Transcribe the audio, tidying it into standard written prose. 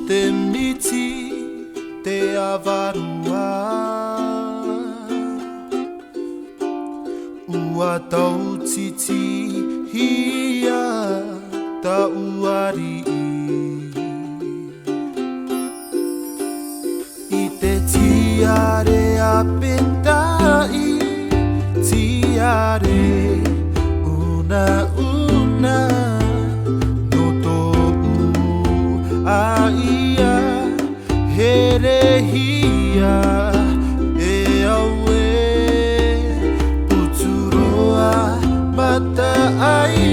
te miti te avarua ua tau titi hia ta uari I te tiare a pentai tiare una no to'u a ia herehia e aue puturoa mata ai